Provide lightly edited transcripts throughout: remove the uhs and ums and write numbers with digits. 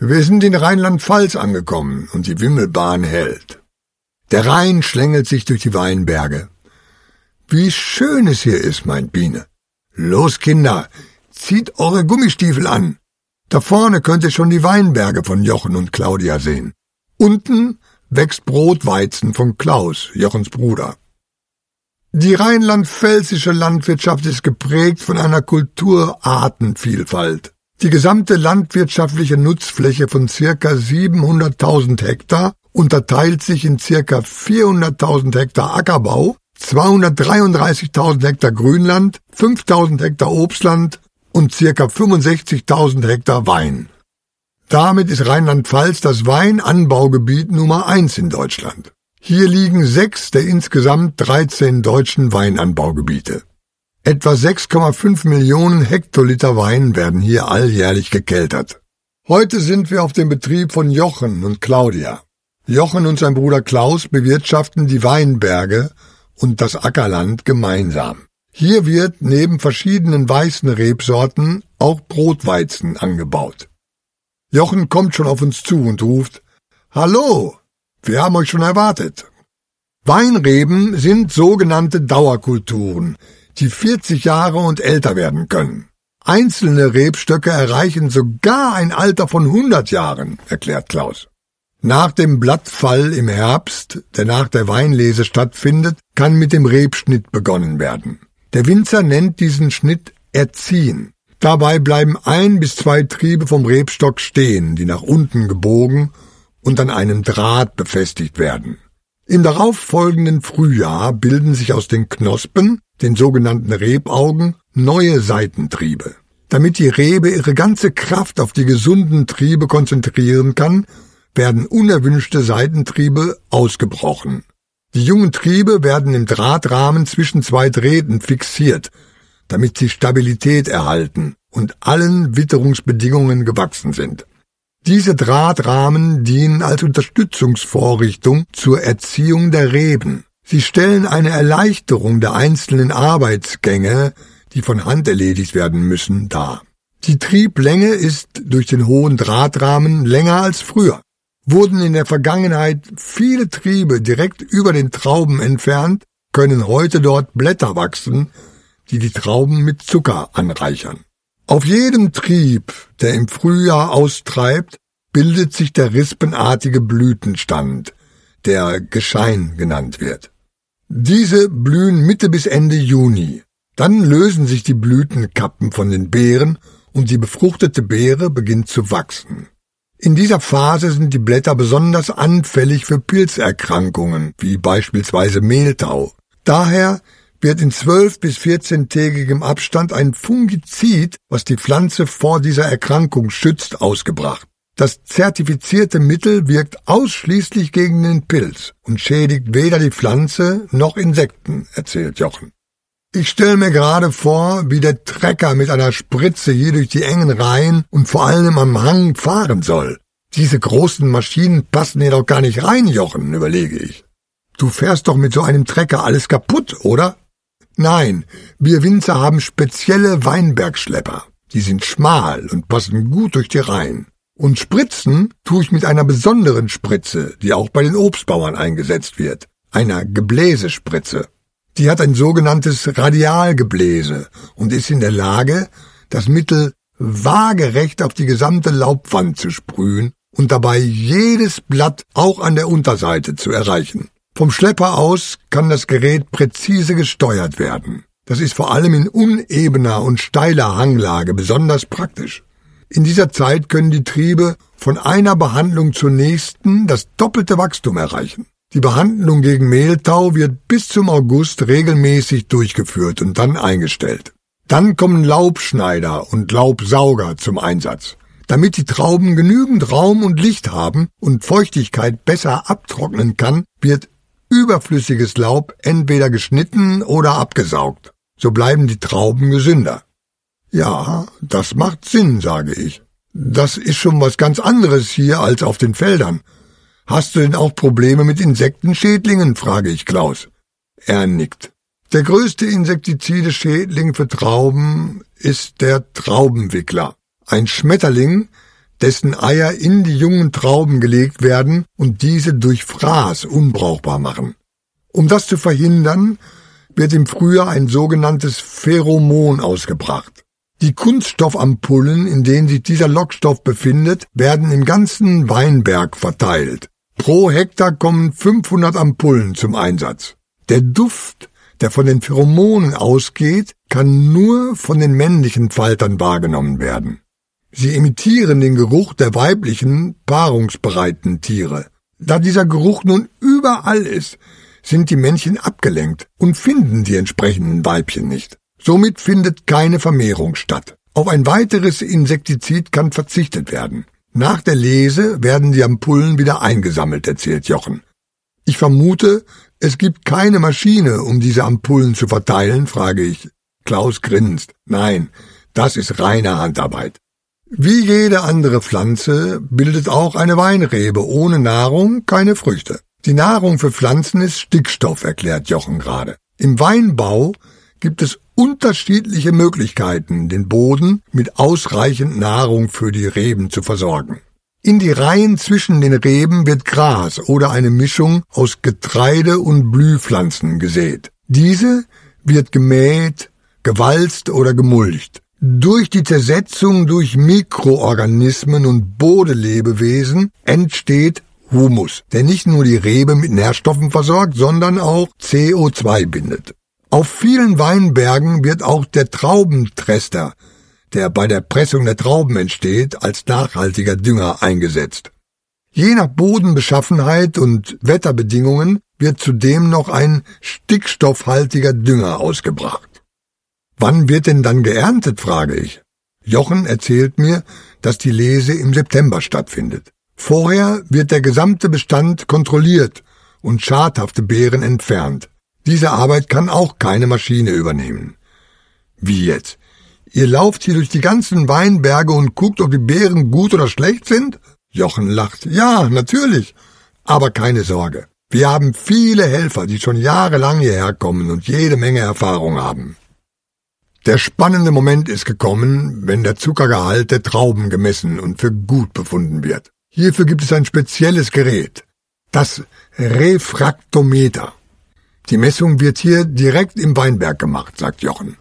Wir sind in Rheinland-Pfalz angekommen und die Wimmelbahn hält. Der Rhein schlängelt sich durch die Weinberge. Wie schön es hier ist, meint Biene. Los, Kinder, zieht eure Gummistiefel an. Da vorne könnt ihr schon die Weinberge von Jochen und Claudia sehen. Unten wächst Brotweizen von Klaus, Jochens Bruder. Die rheinland-pfälzische Landwirtschaft ist geprägt von einer Kulturartenvielfalt. Die gesamte landwirtschaftliche Nutzfläche von ca. 700.000 Hektar unterteilt sich in ca. 400.000 Hektar Ackerbau, 233.000 Hektar Grünland, 5.000 Hektar Obstland und ca. 65.000 Hektar Wein. Damit ist Rheinland-Pfalz das Weinanbaugebiet Nummer 1 in Deutschland. Hier liegen 6 der insgesamt 13 deutschen Weinanbaugebiete. Etwa 6,5 Millionen Hektoliter Wein werden hier alljährlich gekeltert. Heute sind wir auf dem Betrieb von Jochen und Claudia. Jochen und sein Bruder Klaus bewirtschaften die Weinberge und das Ackerland gemeinsam. Hier wird neben verschiedenen weißen Rebsorten auch Brotweizen angebaut. Jochen kommt schon auf uns zu und ruft: »Hallo, wir haben euch schon erwartet.« Weinreben sind sogenannte Dauerkulturen, die 40 Jahre und älter werden können. Einzelne Rebstöcke erreichen sogar ein Alter von 100 Jahren, erklärt Klaus. Nach dem Blattfall im Herbst, der nach der Weinlese stattfindet, kann mit dem Rebschnitt begonnen werden. Der Winzer nennt diesen Schnitt Erziehen. Dabei bleiben 1 bis 2 Triebe vom Rebstock stehen, die nach unten gebogen und an einem Draht befestigt werden. Im darauffolgenden Frühjahr bilden sich aus den Knospen, den sogenannten Rebaugen, neue Seitentriebe. Damit die Rebe ihre ganze Kraft auf die gesunden Triebe konzentrieren kann, werden unerwünschte Seitentriebe ausgebrochen. Die jungen Triebe werden im Drahtrahmen zwischen 2 Drähten fixiert, damit sie Stabilität erhalten und allen Witterungsbedingungen gewachsen sind. Diese Drahtrahmen dienen als Unterstützungsvorrichtung zur Erziehung der Reben. Sie stellen eine Erleichterung der einzelnen Arbeitsgänge, die von Hand erledigt werden müssen, dar. Die Trieblänge ist durch den hohen Drahtrahmen länger als früher. Wurden in der Vergangenheit viele Triebe direkt über den Trauben entfernt, können heute dort Blätter wachsen, die die Trauben mit Zucker anreichern. Auf jedem Trieb, der im Frühjahr austreibt, bildet sich der rispenartige Blütenstand, der Geschein genannt wird. Diese blühen Mitte bis Ende Juni. Dann lösen sich die Blütenkappen von den Beeren und die befruchtete Beere beginnt zu wachsen. In dieser Phase sind die Blätter besonders anfällig für Pilzerkrankungen, wie beispielsweise Mehltau. Daher wird in 12- bis 14-tägigem Abstand ein Fungizid, was die Pflanze vor dieser Erkrankung schützt, ausgebracht. Das zertifizierte Mittel wirkt ausschließlich gegen den Pilz und schädigt weder die Pflanze noch Insekten, erzählt Jochen. Ich stelle mir gerade vor, wie der Trecker mit einer Spritze hier durch die engen Reihen und vor allem am Hang fahren soll. Diese großen Maschinen passen hier doch gar nicht rein, Jochen, überlege ich. Du fährst doch mit so einem Trecker alles kaputt, oder? Nein, wir Winzer haben spezielle Weinbergschlepper. Die sind schmal und passen gut durch die Reihen. Und spritzen tue ich mit einer besonderen Spritze, die auch bei den Obstbauern eingesetzt wird, einer Gebläsespritze. Die hat ein sogenanntes Radialgebläse und ist in der Lage, das Mittel waagerecht auf die gesamte Laubwand zu sprühen und dabei jedes Blatt auch an der Unterseite zu erreichen. Vom Schlepper aus kann das Gerät präzise gesteuert werden. Das ist vor allem in unebener und steiler Hanglage besonders praktisch. In dieser Zeit können die Triebe von einer Behandlung zur nächsten das doppelte Wachstum erreichen. Die Behandlung gegen Mehltau wird bis zum August regelmäßig durchgeführt und dann eingestellt. Dann kommen Laubschneider und Laubsauger zum Einsatz. Damit die Trauben genügend Raum und Licht haben und Feuchtigkeit besser abtrocknen kann, wird überflüssiges Laub entweder geschnitten oder abgesaugt. So bleiben die Trauben gesünder. Ja, das macht Sinn, sage ich. Das ist schon was ganz anderes hier als auf den Feldern. Hast du denn auch Probleme mit Insektenschädlingen, frage ich Klaus. Er nickt. Der größte Insektizide-Schädling für Trauben ist der Traubenwickler. Ein Schmetterling, dessen Eier in die jungen Trauben gelegt werden und diese durch Fraß unbrauchbar machen. Um das zu verhindern, wird im Frühjahr ein sogenanntes Pheromon ausgebracht. Die Kunststoffampullen, in denen sich dieser Lockstoff befindet, werden im ganzen Weinberg verteilt. Pro Hektar kommen 500 Ampullen zum Einsatz. Der Duft, der von den Pheromonen ausgeht, kann nur von den männlichen Faltern wahrgenommen werden. Sie imitieren den Geruch der weiblichen, paarungsbereiten Tiere. Da dieser Geruch nun überall ist, sind die Männchen abgelenkt und finden die entsprechenden Weibchen nicht. Somit findet keine Vermehrung statt. Auf ein weiteres Insektizid kann verzichtet werden. Nach der Lese werden die Ampullen wieder eingesammelt, erzählt Jochen. Ich vermute, es gibt keine Maschine, um diese Ampullen zu verteilen, frage ich. Klaus grinst. Nein, das ist reine Handarbeit. Wie jede andere Pflanze bildet auch eine Weinrebe ohne Nahrung keine Früchte. Die Nahrung für Pflanzen ist Stickstoff, erklärt Jochen gerade. Im Weinbau gibt es unterschiedliche Möglichkeiten, den Boden mit ausreichend Nahrung für die Reben zu versorgen. In die Reihen zwischen den Reben wird Gras oder eine Mischung aus Getreide und Blühpflanzen gesät. Diese wird gemäht, gewalzt oder gemulcht. Durch die Zersetzung durch Mikroorganismen und Bodenlebewesen entsteht Humus, der nicht nur die Rebe mit Nährstoffen versorgt, sondern auch CO2 bindet. Auf vielen Weinbergen wird auch der Traubentrester, der bei der Pressung der Trauben entsteht, als nachhaltiger Dünger eingesetzt. Je nach Bodenbeschaffenheit und Wetterbedingungen wird zudem noch ein stickstoffhaltiger Dünger ausgebracht. Wann wird denn dann geerntet, frage ich. Jochen erzählt mir, dass die Lese im September stattfindet. Vorher wird der gesamte Bestand kontrolliert und schadhafte Beeren entfernt. Diese Arbeit kann auch keine Maschine übernehmen. Wie jetzt? Ihr lauft hier durch die ganzen Weinberge und guckt, ob die Beeren gut oder schlecht sind? Jochen lacht. Ja, natürlich. Aber keine Sorge. Wir haben viele Helfer, die schon jahrelang hierher kommen und jede Menge Erfahrung haben. Der spannende Moment ist gekommen, wenn der Zuckergehalt der Trauben gemessen und für gut befunden wird. Hierfür gibt es ein spezielles Gerät, das Refraktometer. Die Messung wird hier direkt im Weinberg gemacht, sagt Jochen.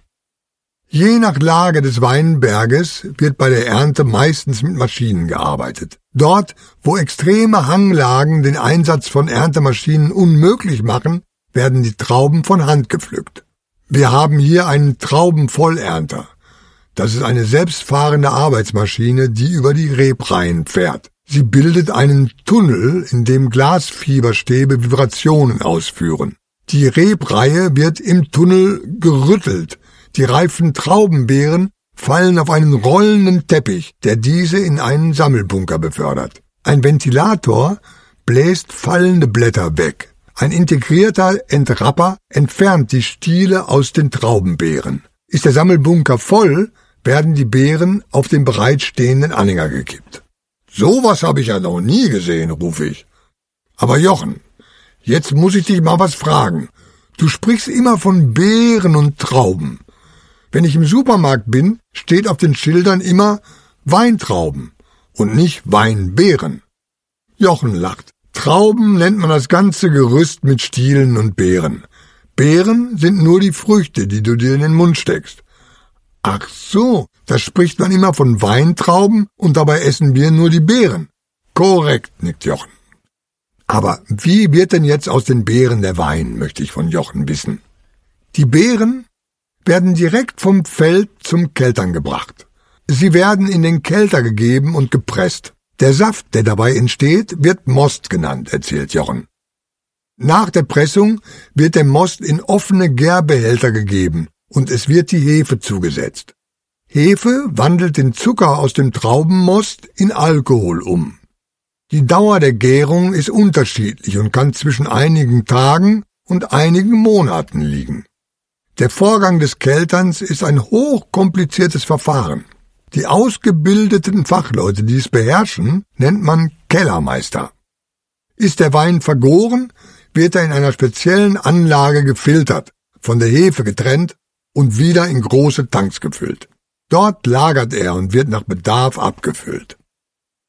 Je nach Lage des Weinberges wird bei der Ernte meistens mit Maschinen gearbeitet. Dort, wo extreme Hanglagen den Einsatz von Erntemaschinen unmöglich machen, werden die Trauben von Hand gepflückt. Wir haben hier einen Traubenvollernter. Das ist eine selbstfahrende Arbeitsmaschine, die über die Rebreihen fährt. Sie bildet einen Tunnel, in dem Glasfieberstäbe Vibrationen ausführen. Die Rebreihe wird im Tunnel gerüttelt. Die reifen Traubenbeeren fallen auf einen rollenden Teppich, der diese in einen Sammelbunker befördert. Ein Ventilator bläst fallende Blätter weg. Ein integrierter Entrapper entfernt die Stiele aus den Traubenbeeren. Ist der Sammelbunker voll, werden die Beeren auf den bereitstehenden Anhänger gekippt. Sowas habe ich ja noch nie gesehen, rufe ich. Aber Jochen, jetzt muss ich dich mal was fragen. Du sprichst immer von Beeren und Trauben. Wenn ich im Supermarkt bin, steht auf den Schildern immer Weintrauben und nicht Weinbeeren. Jochen lacht. Trauben nennt man das ganze Gerüst mit Stielen und Beeren. Beeren sind nur die Früchte, die du dir in den Mund steckst. Ach so, da spricht man immer von Weintrauben und dabei essen wir nur die Beeren. Korrekt, nickt Jochen. Aber wie wird denn jetzt aus den Beeren der Wein, möchte ich von Jochen wissen. Die Beeren werden direkt vom Feld zum Keltern gebracht. Sie werden in den Kelter gegeben und gepresst. Der Saft, der dabei entsteht, wird Most genannt, erzählt Jochen. Nach der Pressung wird der Most in offene Gärbehälter gegeben und es wird die Hefe zugesetzt. Hefe wandelt den Zucker aus dem Traubenmost in Alkohol um. Die Dauer der Gärung ist unterschiedlich und kann zwischen einigen Tagen und einigen Monaten liegen. Der Vorgang des Kelterns ist ein hochkompliziertes Verfahren. Die ausgebildeten Fachleute, die es beherrschen, nennt man Kellermeister. Ist der Wein vergoren, wird er in einer speziellen Anlage gefiltert, von der Hefe getrennt und wieder in große Tanks gefüllt. Dort lagert er und wird nach Bedarf abgefüllt.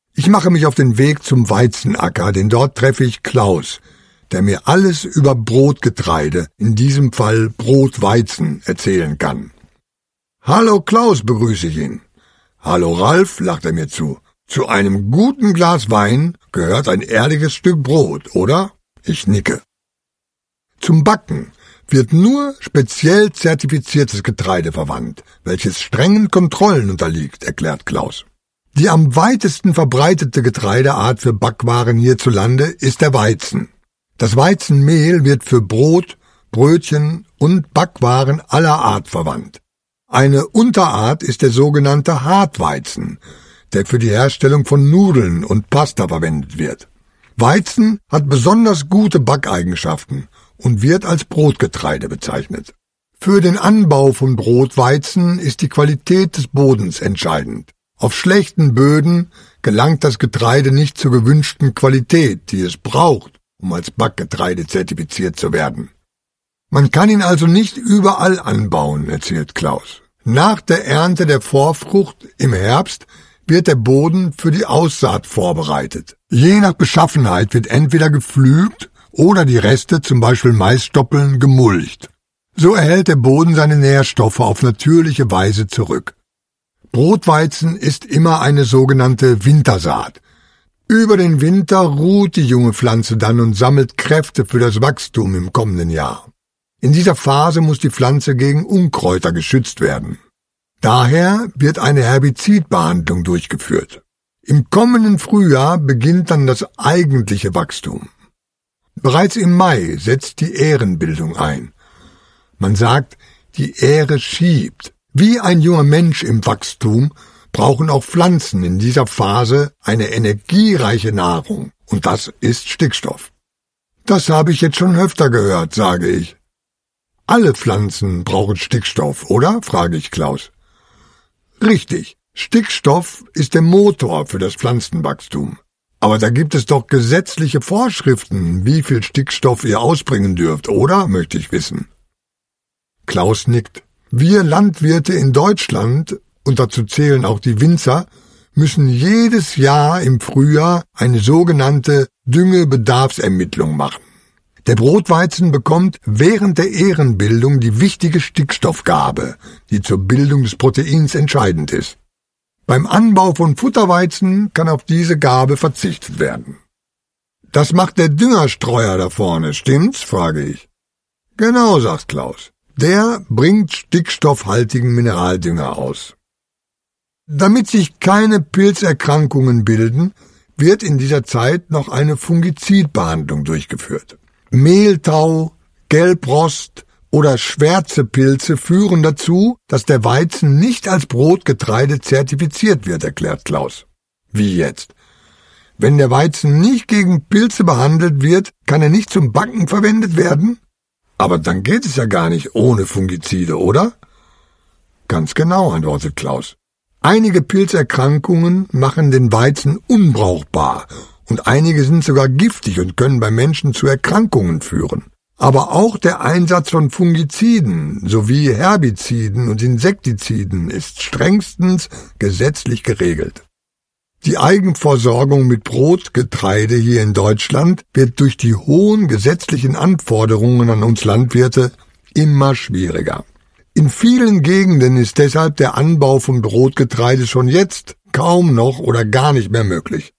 Ich mache mich auf den Weg zum Weizenacker, denn dort treffe ich Klaus, der mir alles über Brotgetreide, in diesem Fall Brotweizen, erzählen kann. »Hallo Klaus«, begrüße ich ihn. »Hallo Ralf«, lacht er mir zu. »Zu einem guten Glas Wein gehört ein ehrliches Stück Brot, oder?« Ich nicke. Zum Backen wird nur speziell zertifiziertes Getreide verwandt, welches strengen Kontrollen unterliegt, erklärt Klaus. Die am weitesten verbreitete Getreideart für Backwaren hierzulande ist der Weizen. Das Weizenmehl wird für Brot, Brötchen und Backwaren aller Art verwandt. Eine Unterart ist der sogenannte Hartweizen, der für die Herstellung von Nudeln und Pasta verwendet wird. Weizen hat besonders gute Backeigenschaften und wird als Brotgetreide bezeichnet. Für den Anbau von Brotweizen ist die Qualität des Bodens entscheidend. Auf schlechten Böden gelangt das Getreide nicht zur gewünschten Qualität, die es braucht, um als Backgetreide zertifiziert zu werden. Man kann ihn also nicht überall anbauen, erzählt Klaus. Nach der Ernte der Vorfrucht im Herbst wird der Boden für die Aussaat vorbereitet. Je nach Beschaffenheit wird entweder gepflügt oder die Reste, zum Beispiel Maisstoppeln, gemulcht. So erhält der Boden seine Nährstoffe auf natürliche Weise zurück. Brotweizen ist immer eine sogenannte Wintersaat. Über den Winter ruht die junge Pflanze dann und sammelt Kräfte für das Wachstum im kommenden Jahr. In dieser Phase muss die Pflanze gegen Unkräuter geschützt werden. Daher wird eine Herbizidbehandlung durchgeführt. Im kommenden Frühjahr beginnt dann das eigentliche Wachstum. Bereits im Mai setzt die Ährenbildung ein. Man sagt, die Ähre schiebt. Wie ein junger Mensch im Wachstum brauchen auch Pflanzen in dieser Phase eine energiereiche Nahrung, und das ist Stickstoff. Das habe ich jetzt schon öfter gehört, sage ich. Alle Pflanzen brauchen Stickstoff, oder? Frage ich Klaus. Richtig, Stickstoff ist der Motor für das Pflanzenwachstum. Aber da gibt es doch gesetzliche Vorschriften, wie viel Stickstoff ihr ausbringen dürft, oder? Möchte ich wissen. Klaus nickt. Wir Landwirte in Deutschland, und dazu zählen auch die Winzer, müssen jedes Jahr im Frühjahr eine sogenannte Düngebedarfsermittlung machen. Der Brotweizen bekommt während der Ährenbildung die wichtige Stickstoffgabe, die zur Bildung des Proteins entscheidend ist. Beim Anbau von Futterweizen kann auf diese Gabe verzichtet werden. Das macht der Düngerstreuer da vorne, stimmt's? Frage ich. Genau, sagt Klaus. Der bringt stickstoffhaltigen Mineraldünger aus. Damit sich keine Pilzerkrankungen bilden, wird in dieser Zeit noch eine Fungizidbehandlung durchgeführt. Mehltau, Gelbrost oder Schwärzepilze führen dazu, dass der Weizen nicht als Brotgetreide zertifiziert wird, erklärt Klaus. Wie jetzt? Wenn der Weizen nicht gegen Pilze behandelt wird, kann er nicht zum Backen verwendet werden? Aber dann geht es ja gar nicht ohne Fungizide, oder? Ganz genau, antwortet Klaus. Einige Pilzerkrankungen machen den Weizen unbrauchbar und einige sind sogar giftig und können bei Menschen zu Erkrankungen führen. Aber auch der Einsatz von Fungiziden sowie Herbiziden und Insektiziden ist strengstens gesetzlich geregelt. Die Eigenversorgung mit Brotgetreide hier in Deutschland wird durch die hohen gesetzlichen Anforderungen an uns Landwirte immer schwieriger. In vielen Gegenden ist deshalb der Anbau von Brotgetreide schon jetzt kaum noch oder gar nicht mehr möglich.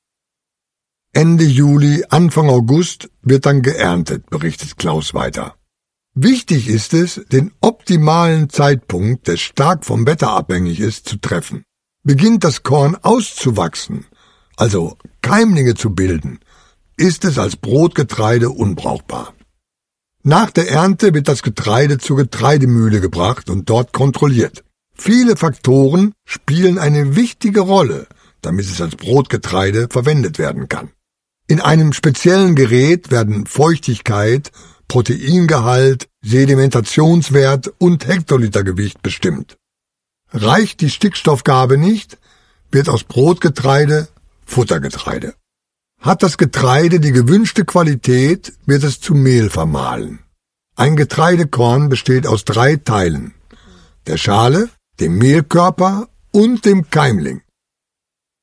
Ende Juli, Anfang August wird dann geerntet, berichtet Klaus weiter. Wichtig ist es, den optimalen Zeitpunkt, der stark vom Wetter abhängig ist, zu treffen. Beginnt das Korn auszuwachsen, also Keimlinge zu bilden, ist es als Brotgetreide unbrauchbar. Nach der Ernte wird das Getreide zur Getreidemühle gebracht und dort kontrolliert. Viele Faktoren spielen eine wichtige Rolle, damit es als Brotgetreide verwendet werden kann. In einem speziellen Gerät werden Feuchtigkeit, Proteingehalt, Sedimentationswert und Hektolitergewicht bestimmt. Reicht die Stickstoffgabe nicht, wird aus Brotgetreide Futtergetreide. Hat das Getreide die gewünschte Qualität, wird es zu Mehl vermahlen. Ein Getreidekorn besteht aus 3 Teilen: der Schale, dem Mehlkörper und dem Keimling.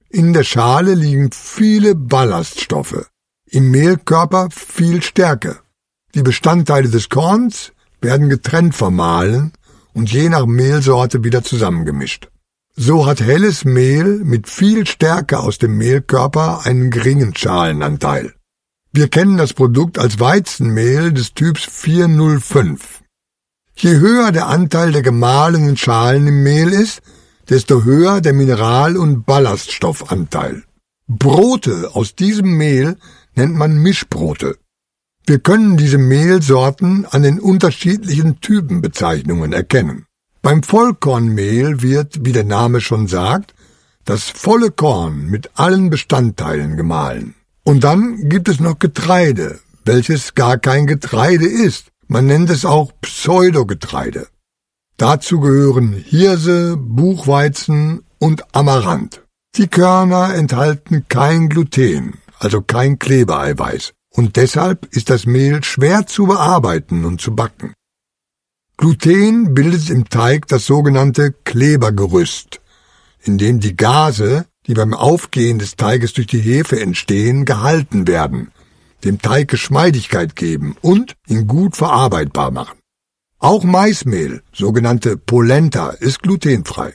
In der Schale liegen viele Ballaststoffe, im Mehlkörper viel Stärke. Die Bestandteile des Korns werden getrennt vermahlen und je nach Mehlsorte wieder zusammengemischt. So hat helles Mehl mit viel Stärke aus dem Mehlkörper einen geringen Schalenanteil. Wir kennen das Produkt als Weizenmehl des Typs 405. Je höher der Anteil der gemahlenen Schalen im Mehl ist, desto höher der Mineral- und Ballaststoffanteil. Brote aus diesem Mehl nennt man Mischbrote. Wir können diese Mehlsorten an den unterschiedlichen Typenbezeichnungen erkennen. Beim Vollkornmehl wird, wie der Name schon sagt, das volle Korn mit allen Bestandteilen gemahlen. Und dann gibt es noch Getreide, welches gar kein Getreide ist. Man nennt es auch Pseudogetreide. Dazu gehören Hirse, Buchweizen und Amaranth. Die Körner enthalten kein Gluten, also kein Klebeeiweiß, und deshalb ist das Mehl schwer zu bearbeiten und zu backen. Gluten bildet im Teig das sogenannte Klebergerüst, in dem die Gase, die beim Aufgehen des Teiges durch die Hefe entstehen, gehalten werden, dem Teig Geschmeidigkeit geben und ihn gut verarbeitbar machen. Auch Maismehl, sogenannte Polenta, ist glutenfrei.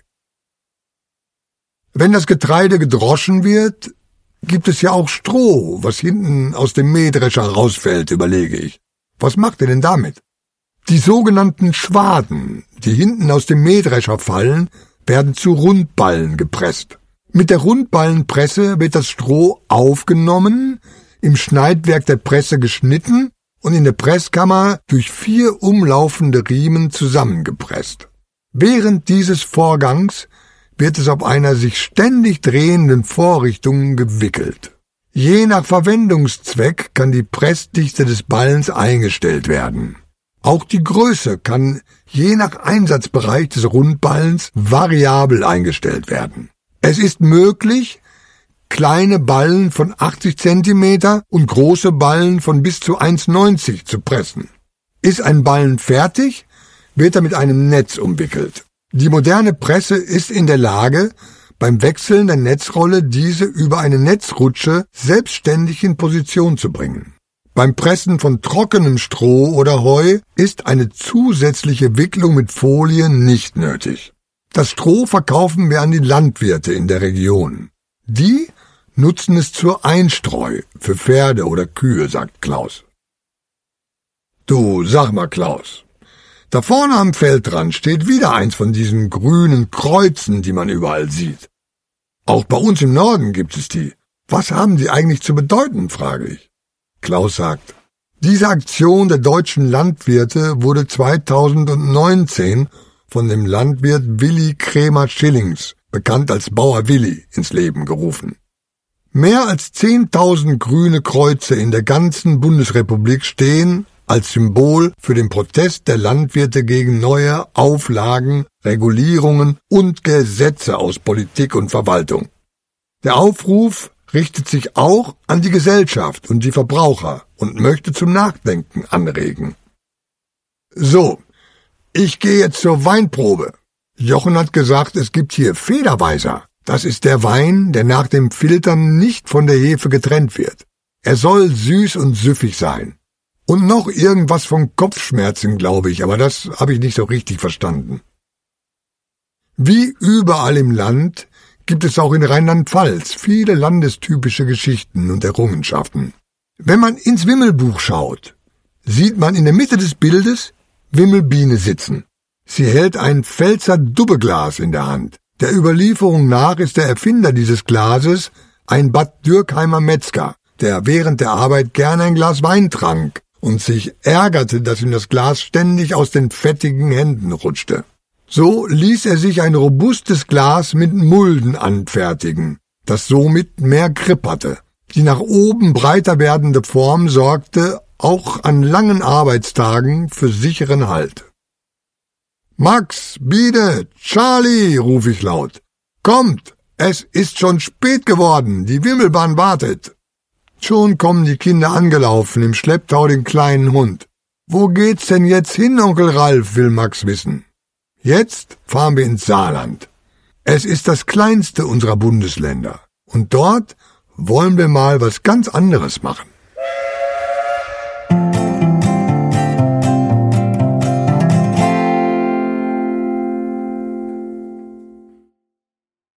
Wenn das Getreide gedroschen wird, gibt es ja auch Stroh, was hinten aus dem Mähdrescher rausfällt, überlege ich. Was macht ihr denn damit? Die sogenannten Schwaden, die hinten aus dem Mähdrescher fallen, werden zu Rundballen gepresst. Mit der Rundballenpresse wird das Stroh aufgenommen, im Schneidwerk der Presse geschnitten und in der Presskammer durch 4 umlaufende Riemen zusammengepresst. Während dieses Vorgangs wird es auf einer sich ständig drehenden Vorrichtung gewickelt. Je nach Verwendungszweck kann die Pressdichte des Ballens eingestellt werden. Auch die Größe kann je nach Einsatzbereich des Rundballens variabel eingestellt werden. Es ist möglich, kleine Ballen von 80 cm und große Ballen von bis zu 1,90 zu pressen. Ist ein Ballen fertig, wird er mit einem Netz umwickelt. Die moderne Presse ist in der Lage, beim Wechseln der Netzrolle diese über eine Netzrutsche selbstständig in Position zu bringen. Beim Pressen von trockenem Stroh oder Heu ist eine zusätzliche Wicklung mit Folie nicht nötig. Das Stroh verkaufen wir an die Landwirte in der Region. Die nutzen es zur Einstreu für Pferde oder Kühe, sagt Klaus. Du, sag mal, Klaus, da vorne am Feldrand steht wieder eins von diesen grünen Kreuzen, die man überall sieht. Auch bei uns im Norden gibt es die. Was haben die eigentlich zu bedeuten, frage ich. Klaus sagt, diese Aktion der deutschen Landwirte wurde 2019 von dem Landwirt Willi Krämer-Schillings, bekannt als Bauer Willi, ins Leben gerufen. Mehr als 10.000 grüne Kreuze in der ganzen Bundesrepublik stehen als Symbol für den Protest der Landwirte gegen neue Auflagen, Regulierungen und Gesetze aus Politik und Verwaltung. Der Aufruf richtet sich auch an die Gesellschaft und die Verbraucher und möchte zum Nachdenken anregen. So, ich gehe jetzt zur Weinprobe. Jochen hat gesagt, es gibt hier Federweißer. Das ist der Wein, der nach dem Filtern nicht von der Hefe getrennt wird. Er soll süß und süffig sein. Und noch irgendwas von Kopfschmerzen, glaube ich, aber das habe ich nicht so richtig verstanden. Wie überall im Land gibt es auch in Rheinland-Pfalz viele landestypische Geschichten und Errungenschaften. Wenn man ins Wimmelbuch schaut, sieht man in der Mitte des Bildes Wimmelbiene sitzen. Sie hält ein Pfälzer Dubbeglas in der Hand. Der Überlieferung nach ist der Erfinder dieses Glases ein Bad Dürkheimer Metzger, der während der Arbeit gern ein Glas Wein trank und sich ärgerte, dass ihm das Glas ständig aus den fettigen Händen rutschte. So ließ er sich ein robustes Glas mit Mulden anfertigen, das somit mehr Grip hatte. Die nach oben breiter werdende Form sorgte auch an langen Arbeitstagen für sicheren Halt. »Max, Biene, Charlie«, rufe ich laut. »Kommt, es ist schon spät geworden, die Wimmelbahn wartet.« Schon kommen die Kinder angelaufen, im Schlepptau den kleinen Hund. »Wo geht's denn jetzt hin, Onkel Ralf?«, will Max wissen. »Jetzt fahren wir ins Saarland. Es ist das kleinste unserer Bundesländer. Und dort wollen wir mal was ganz anderes machen.